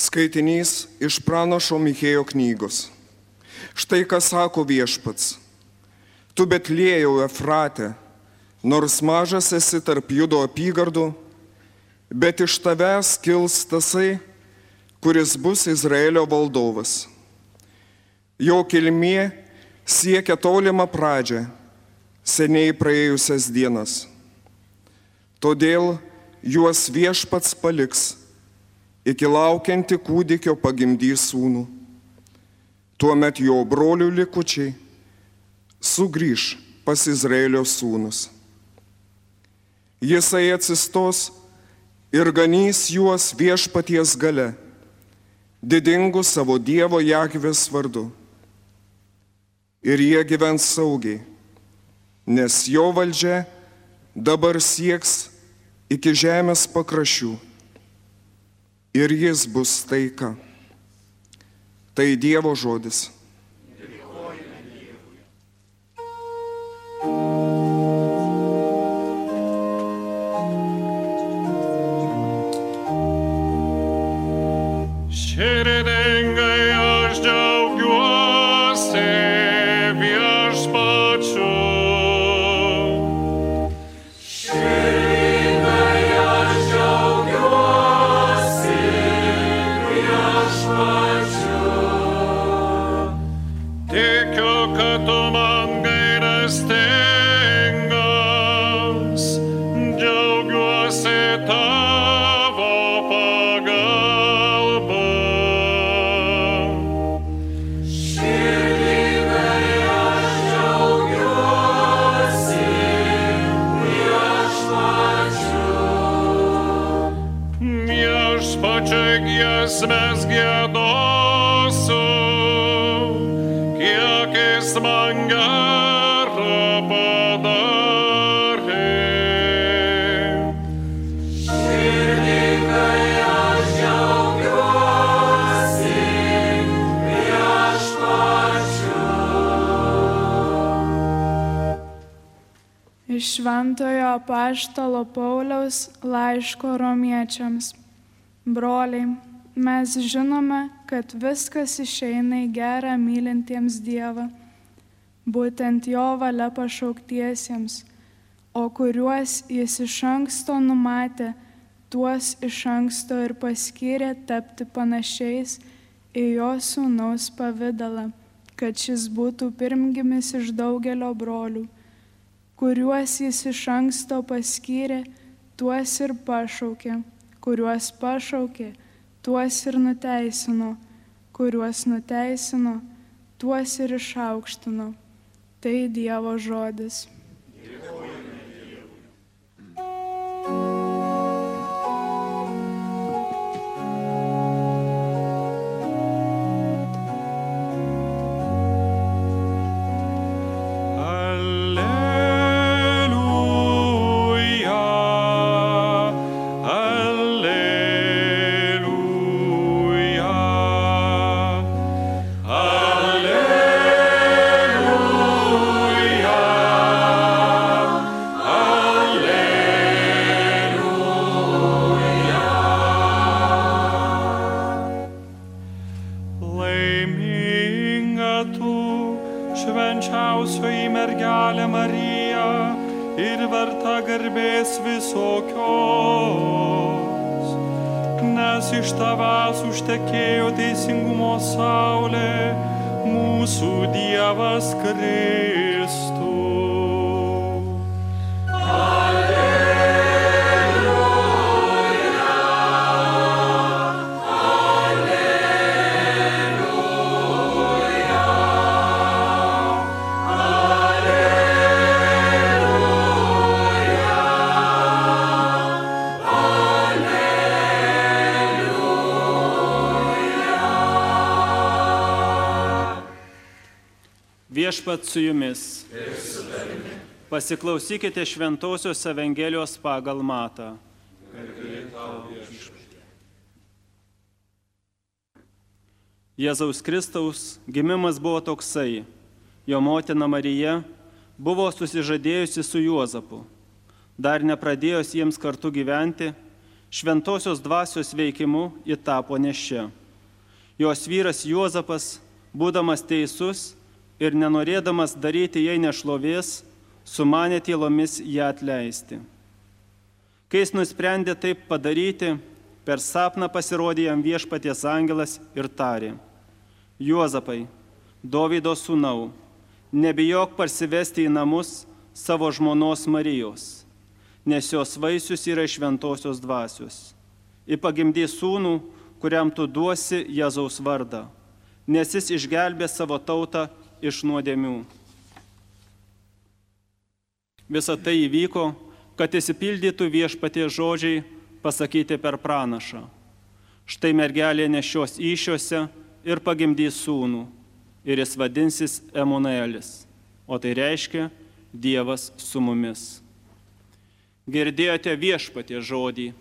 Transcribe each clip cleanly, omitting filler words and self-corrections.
Skaitinys iš pranašo Michėjo knygos. Štai ką sako Viešpats. Tu Betliejau Efrate, nors mažas esi tarp Judo apygardų, bet iš tavęs kils tasai, kuris bus Izraelio valdovas. Jo kilmė siekia tolimą pradžią, seniai praėjusias dienas. Todėl juos Viešpats paliks, iki laukianti kūdikio pagimdys sūnų. Tuomet jo brolių likučiai sugrįš pas Izraelio sūnus. Jisai atsistos ir ganys juos Viešpaties gale, didingu savo Dievo Jahvės vardu. Ir jie gyvens saugiai, nes jo valdžia dabar sieks iki žemės pakraščių. Ir jis bus taika. Tai Dievo žodis. Širdingai aš džiaugiuosi Viešpačiu. Tikiu, kad tu man gailestingas, džiaugiuosi tavo pagalba. Širdingai aš džiaugiuosi Viešpačiu. Viešpačiui giesmes giedosiu, kiek jis man gerą padarė. Širdingai aš džiaugiuosi Viešpačiu. Iš Šventojo apaštalo Pauliaus laiško Romiečiams. Broliai, mes žinome, kad viskas išeina į gerą mylintiems Dievą, būtent jo valia pašauktiesiems, o kuriuos jis iš anksto numatė, tuos iš anksto ir paskyrė tapti panašiais į jo sūnaus pavidalą, kad šis būtų pirmgimis iš daugelio brolių. Kuriuos jis iš anksto paskyrė, tuos ir pašaukė, kuriuos pašaukė, tuos ir nuteisino, kuriuos nuteisino, tuos ir išaukštino. Tai Dievo žodis. Švenčiausioji mergelė Marija ir verta garbės visokios, nes iš tavęs užtekėjo teisingumo saulė, mūsų Dievas Kristus. Viešpats su jumis. Pasiklausykite Šventosios Evangelijos pagal Matą. Jėzaus Kristaus gimimas buvo toksai. Jo motina Marija buvo susižadėjusi su Juozapu. Dar nepradėjus jiems kartu gyventi, šventosios dvasios veikimu ji tapo nėščia. Jos vyras Juozapas, būdamas teisus ir nenorėdamas daryti jai nešlovės, sumanė tylomis ją atleisti. Kai jis nusprendė taip padaryti, per sapną pasirodė jam Viešpaties angelas ir tarė: Juozapai, Dovydo sūnau, nebijok parsivesti į namus savo žmonos Marijos, nes jos vaisius yra šventosios dvasios. Ji pagimdys sūnų, kuriam tu duosi Jėzaus vardą, nes jis išgelbės savo tautą iš nuodėmių. Visa tai įvyko, kad išsipildytų Viešpaties žodžiai pasakyti per pranašą. Štai mergelė nešios įsčiose ir pagimdys sūnų, ir jis vadinsis Emanuelis, o tai reiškia Dievas su mumis. Girdėjote Viešpaties žodį.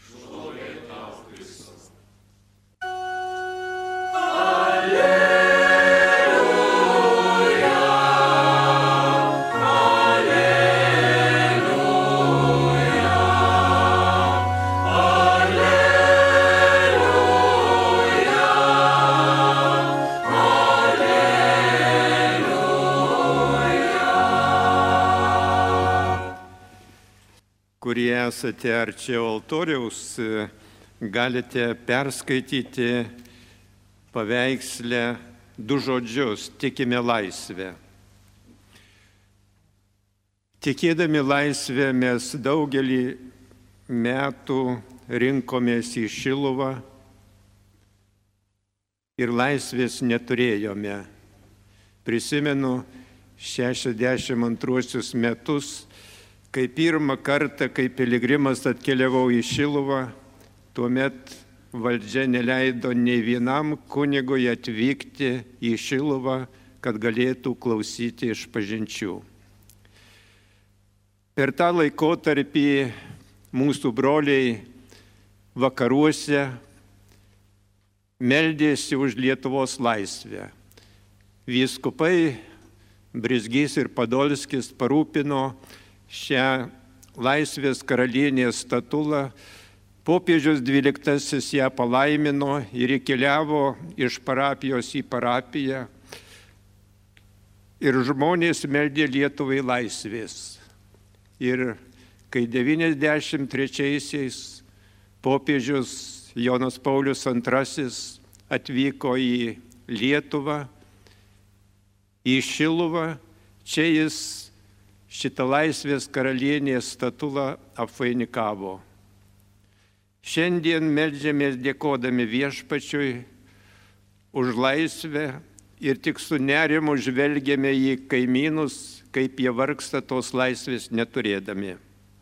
Kurie esate arčiau altoriaus, galite perskaityti paveiksle 2 žodžius – tikime laisvę. Tikėdami laisvę mes daugelį metų rinkomės į Šiluvą ir laisvės neturėjome. Prisimenu 62 metus, kai pirmą kartą, kai piligrimas atkeliavau į Šiluvą, tuomet valdžia neleido nei vienam kunigui atvykti į Šiluvą, kad galėtų klausyti išpažinčių. Per tą laikotarpį mūsų broliai vakaruose meldėsi už Lietuvos laisvę. Vyskupai Brizgys ir Padolskis parūpino šią laisvės karalienės statulą, popiežius 12 ją palaimino ir įkeliavo iš parapijos į parapiją ir žmonės meldė Lietuvai laisvės. Ir kai 93-aisiais popiežius Jonas Paulius II atvyko į Lietuvą, į Šiluvą, čia jis šitą laisvės karalienės statulą apvainikavo. Šiandien meldžiamės dėkodami Viešpačiui už laisvę ir tik su nerimu žvelgiame į kaimynus, kaip jie vargsta tos laisvės neturėdami.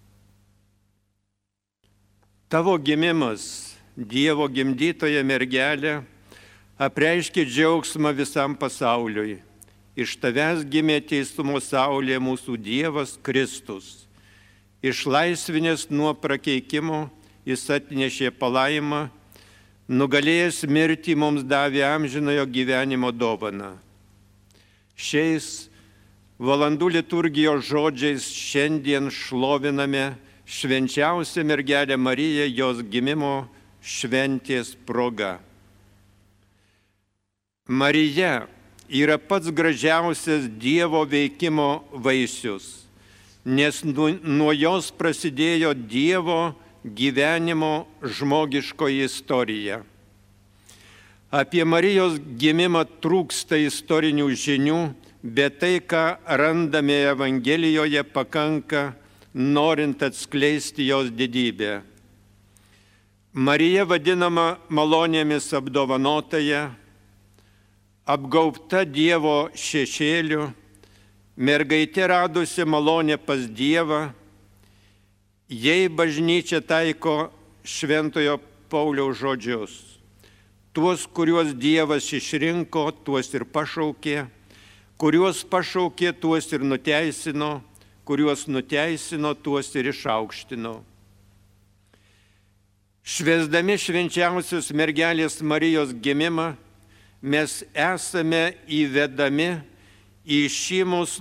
Tavo gimimas, Dievo gimdytoja mergelė, apreiškė džiaugsmą visam pasauliui. Iš tavęs gimė teistumo saulė mūsų Dievas Kristus. Išlaisvinęs nuo prakeikimo, jis atnešė palaimą, nugalėjęs mirtį mums davė amžinojo gyvenimo dovaną. Šiais valandų liturgijos žodžiais šiandien šloviname švenčiausią mergelę Mariją jos gimimo šventės proga. Marija yra pats gražiausias Dievo veikimo vaisius, nes nuo jos prasidėjo Dievo gyvenimo žmogiškoji istorija. Apie Marijos gimimą trūksta istorinių žinių, bet tai, ką randame Evangelijoje, pakanka, norint atskleisti jos didybę. Marija vadinama malonėmis apdovanotaja, apgaubta Dievo šešėliu, mergaitė radusi malonę pas Dievą. Jei bažnyčia taiko šventojo Pauliaus žodžius, tuos, kuriuos Dievas išrinko, tuos ir pašaukė, kuriuos pašaukė, tuos ir nuteisino, kuriuos nuteisino, tuos ir išaukštino. Švęsdami švenčiausios mergelės Marijos gimimą, mes esame įvedami į šį mus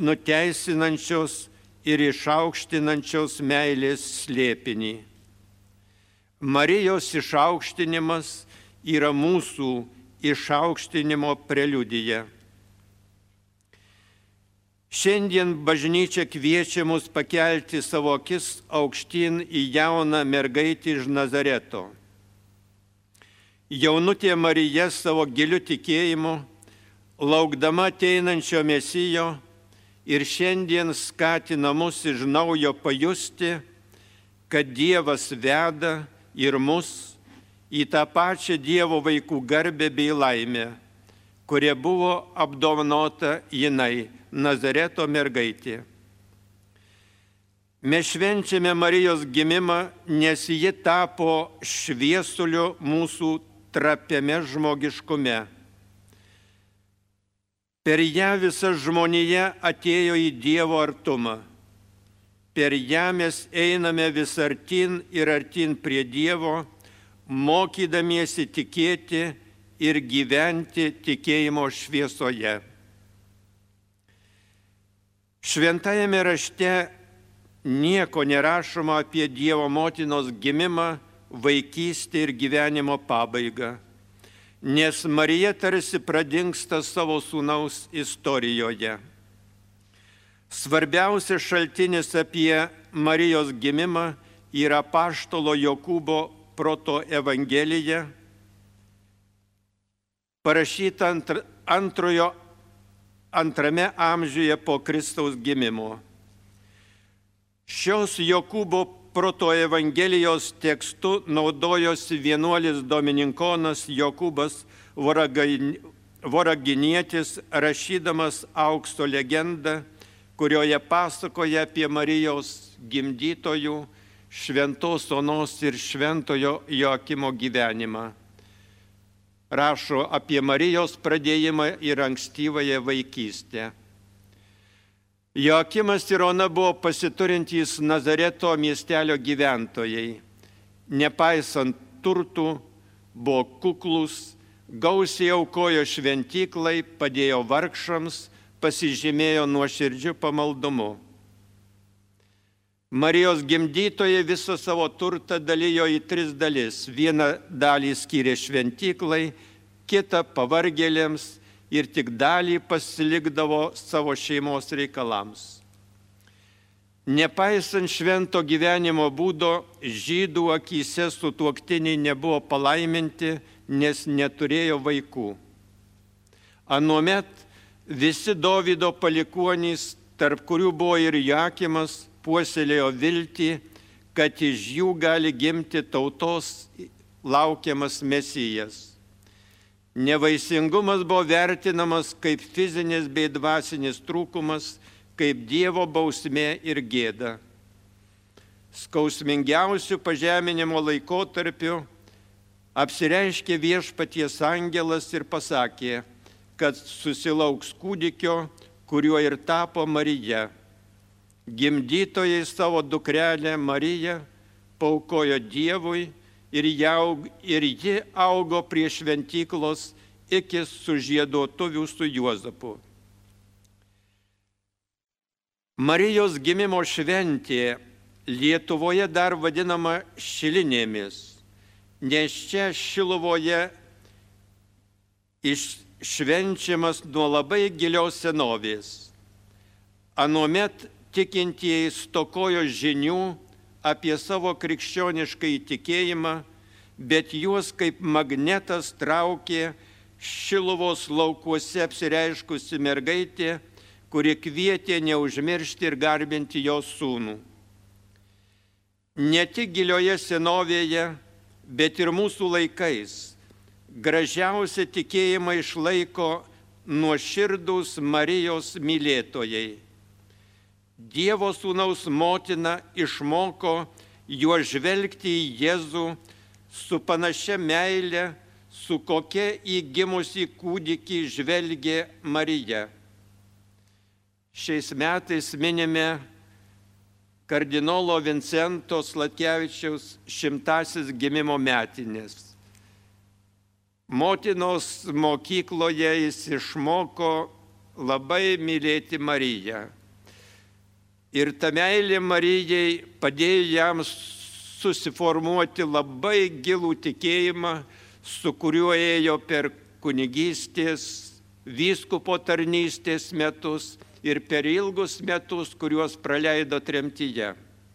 nuteisinančios ir išaukštinančios meilės slėpinį. Marijos išaukštinimas yra mūsų išaukštinimo preliudija. Šiandien bažnyčia kviečia mus pakelti savo akis aukštyn į jauną mergaitę iš Nazareto. Jaunutė Marija savo giliu tikėjimu, laukdama ateinančio Mesijo, ir šiandien skatina mus iš naujo pajusti, kad Dievas veda ir mus į tą pačią Dievo vaikų garbę bei laimę, kuria buvo apdovanota jinai, Nazareto mergaitė. Mes švenčiame Marijos gimimą, nes ji tapo šviesuliu mūsų trapiame žmogiškume. Per ją visa žmonija atėjo į Dievo artumą. Per ją mes einame vis artin ir artin prie Dievo, mokydamiesi tikėti ir gyventi tikėjimo šviesoje. Šventajame rašte nieko nerašoma apie Dievo motinos gimimą, vaikystę ir gyvenimo pabaigą, nes Marija tarsi pradingsta savo sūnaus istorijoje. Svarbiausias šaltinis apie Marijos gimimą yra apaštalo Jokūbo proto evangelija, parašyta antrame amžiuje po Kristaus gimimo. Šios Jokūbo proto evangelijos tekstu naudojosi vienuolis dominikonas Jokūbas Voraginietis, rašydamas aukso legendą, kurioje pasakoja apie Marijos gimdytojų, šventos onos ir šventojo Joakimo gyvenimą. Rašo apie Marijos pradėjimą ir ankstyvąją vaikystę. Joakimas ir Ona buvo pasiturintys Nazareto miestelio gyventojai. Nepaisant turtų, buvo kuklus, gausiai aukojo šventyklai, padėjo vargšams, pasižymėjo nuoširdžiu pamaldumu. Marijos gimdytojai visą savo turtą dalijo į 3 dalis. Vieną dalį skyrė šventyklai, kitą pavargėlėms ir tik dalį pasilikdavo savo šeimos reikalams. Nepaisant švento gyvenimo būdo, žydų akyse sutuoktiniai nebuvo palaiminti, nes neturėjo vaikų. Anuomet visi Dovydo palikuonys, tarp kurių buvo ir Joakimas, puoselėjo viltį, kad iš jų gali gimti tautos laukiamas Mesijas. Nevaisingumas buvo vertinamas kaip fizinis bei dvasinis trūkumas, kaip Dievo bausmė ir gėda. Skausmingiausių pažeminimo laikotarpiu apsireiškė Viešpaties angelas ir pasakė, kad susilauks kūdikio, kuriuo ir tapo Marija. Gimdytojai savo dukrelę Mariją paaukojo Dievui ir ji augo prie šventyklos iki sužieduotuvių su Juozapu. Marijos gimimo šventė Lietuvoje dar vadinama Šilinėmis, nes čia Šiluvoje švenčiamas nuo labai gilios senovės. Anuomet tikintieji stokojo žinių apie savo krikščionišką įtikėjimą, bet juos kaip magnetas traukė Šiluvos laukuose apsireiškusi mergaitė, kuri kvietė neužmiršti ir garbinti jos sūnų. Ne tik gilioje senovėje, bet ir mūsų laikais gražiausią tikėjimą išlaiko nuoširdūs Marijos mylėtojai. Dievo sūnaus motina išmoko juo žvelgti į Jėzų su panašia meile, su kokia į gimusį kūdikį žvelgė Marija. Šiais metais minime kardinolo Vincento Sladkevičiaus 100 gimimo metinės. Motinos mokykloje jis išmoko labai mylėti Mariją. Ir ta meilė Marijai padėjo jam susiformuoti labai gilų tikėjimą, su kuriuo ėjo per kunigystės, vyskupo tarnystės metus ir per ilgus metus, kuriuos praleido tremtyje.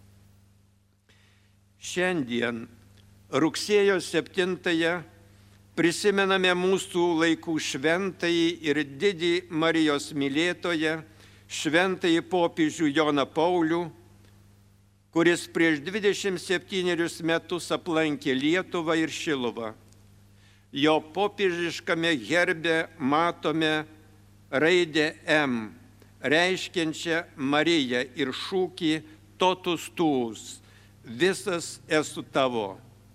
Šiandien, rugsėjo 7-ąją, prisimename mūsų laikų šventąjį ir didį Marijos mylėtoją, šventąjį popiežių Joną Paulių, kuris prieš 27 metus aplankė Lietuvą ir Šiluvą. Jo popiežiškame herbe matome raidę M, reiškiančią Mariją ir šūkį totus tuus, visas esu tavo.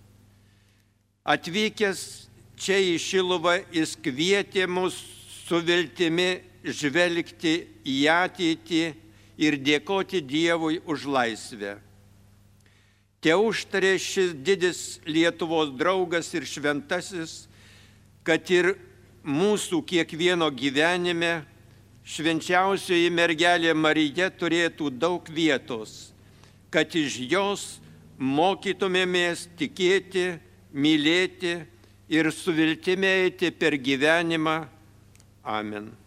Atvykęs čia į Šiluvą, jis kvietė mus su viltimi žvelgti į ateitį ir dėkoti Dievui už laisvę. Te užtarė šis didis Lietuvos draugas ir šventasis, kad ir mūsų kiekvieno gyvenime švenčiausioji mergelė Marija turėtų daug vietos, kad iš jos mokytumėmės tikėti, mylėti ir su viltimi eiti per gyvenimą. Amen.